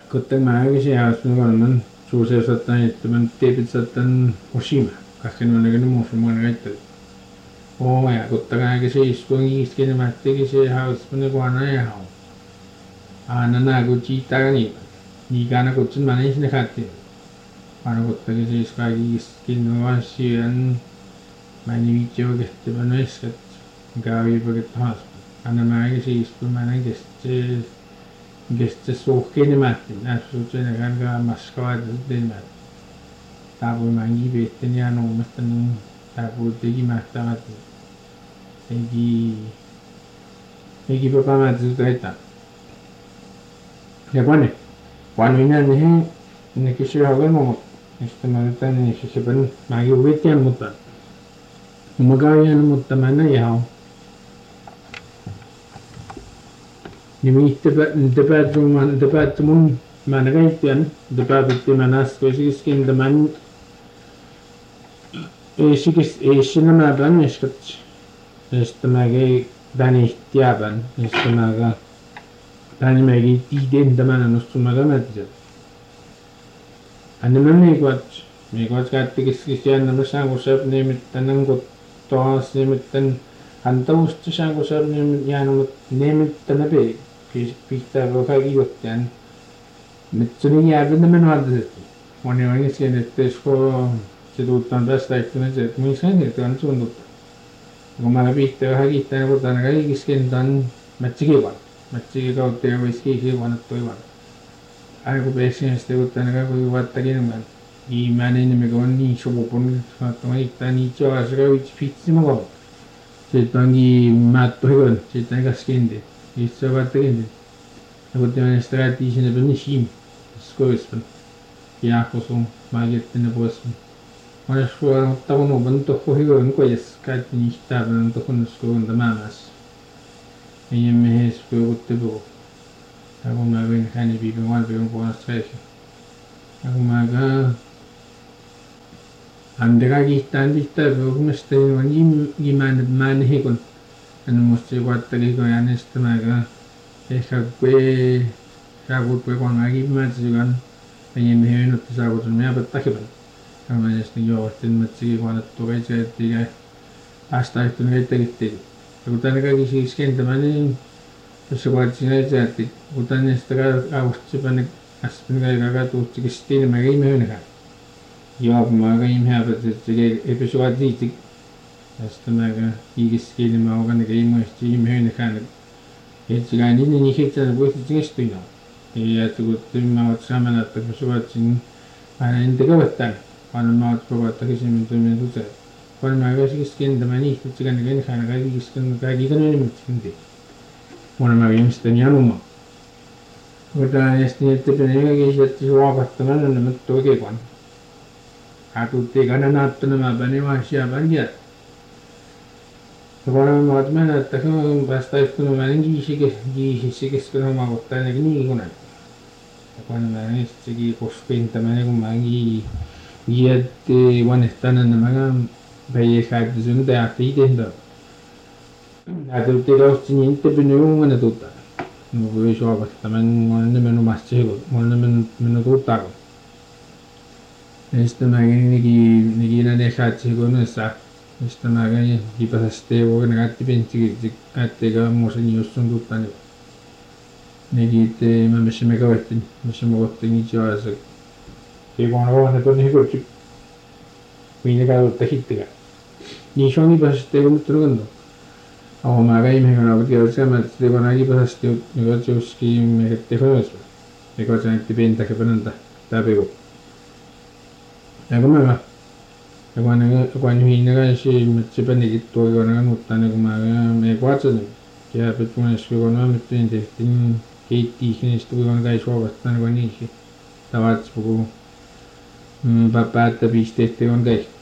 kutang maaga siya sunugan suusay satan itaman tipid satan Oshima kasi nanagan mo sumunod ito. Oo nga kutang aga siya iskong iskin na mati kasi house panagwana ya how. Nanago chita ganito. Nika na kutsun manay sinakati. Paano kutang siya iskagi iskin na siyan manibityo gasti pa no iskat. Gawi pa kita house. Maaga siya iskong manay geste sohkeni määtin, nässuutsen kanka maskavaid teemät. Taapui mängi veitten ja nuumestan taapui tegi mähtävät. Tegi papa määtin taita. Ja quan minä ne kysyi hakan muut. Sitten mä nyt tänne se pen mägi uvettian mutta. Magajan mutta mä näin hau. Nimi debat mun mana kaitian debat itu mana spesies kin deman esinama ban eskat estamage dani tiaban estamaga dani magi tiden deman nustumaga matja anneman megot katti kiskian namasang usap nemit tanang got toas nemittan antausta sang usap nemit yanut nemit tanabe pihtaa kaikki juttujan. Mutta niin jäävät nämä nuotiset. Moni on isken, että josko se tuuttaan tästä ehtoinen se, että missä hän on suunnuttu. Kun mä pihtaa vähän kiittää, niin puhutaan kaikki isken tämän mätsikivan. Mätsikikautta ja viskikivan, että toivan. Aina kun pääsin sitten puhutaan kaikki vattakin, mä enemmän on niin sopupun, että mä kiittää niitä joassa kaikki pitsimä kautta. Sitten onkin määttöhikon, sitten aika skendi. Itse vattakin. Ja kun tämän strategisena peni sim, skoispan. Jaakosun, maagettina puolestaan. Olen suoraan tavannut tuohon hyvän kojas, kaikki niistä tämän tuohon skoon tämäämässä. Meidän mehes puhutte puhuu. Ja kun mä voin hänen viipin valpion puolesta reissu. Ja kun mä andega kiittään tihtaa puhumista, niin mä en hikon. En musta se vatteli kun äänestä mä ehkä kue saavut kue kun äkin mä tsikan meidän mehän nyt saavut on mä pättäkivän. Ja mä sitten johtin mä tsikin kun annettu veitsi ettekä päästä ehtoinen heittäkittiin. Ja kun tänne kaikki siis kentämään niin tuossa koetsin etsiätti. Kun tänne sitten kaavasti päänne äsken kaikki katuutsikin sitten mä käin mehnäkään. Joo kun mä käin mehnäpät että se ei pysy vaatiitti. Ja sitten mä kiikiskeli mä oon käin muisti mehnäkään. Että kai niin hitsään puhutti kestyinä. Ja että kun mä oot saman että kun suotsin aina en tekevättään. Vaan mä oot kovatta kysymään toimien tutseet. Vaan mä käsikisken tämän ihtetsi kannan kenkaan kaikki kisken kaikki kannan enemmän. Mun mä viimeisten januma. Mutta näistä että peneen että suokattamaan on nämä toikevan. Katutti kannan naattuna mä panin vaihsia pankia. Ja kun mä oot mennä, että kun päästä istunut mä en kiisi kesken omaa kohtaa ainakin niin konen. Ja kun mä en sitten koskeen tämän kun mä giet vanhestana nämä päijäsäätä sun teahti tehdä. Ja tuutti kausti niin että pynnyy mun tuutta. No voi suovata tämän mun nimen omasta sehut. Mun nimen minun tuuttaa. Ja sitten mä nikinä ne saatsi kunnossa. Sitten mä käin kipasasti vuokana kaatti pentsikin, kaatteega muusen jossain tuuttaan. Nekin mä missä me kavettiin, missä mä kohtiin itse ajassa. Se kun on huono tuonne hyväksi. Minä kautta hittikään. Niin se on kipasasti kun nyt rukannut. Aho mä käin mehän ovat tiedot semmoinen, että se kun on kipasasti, niin katso joskin me kätte hyvässä. Ja katso näytti pentäkä penäntä täpiku. Ja kun mä kun hyvinä kanssa se penikin tuo kannuttaa niin kun mä katson ja petunes kun mä mitään tehtiin keitti niistä kun kai suovastaan kun niihin tavat puhuu päättä pisteestä on kai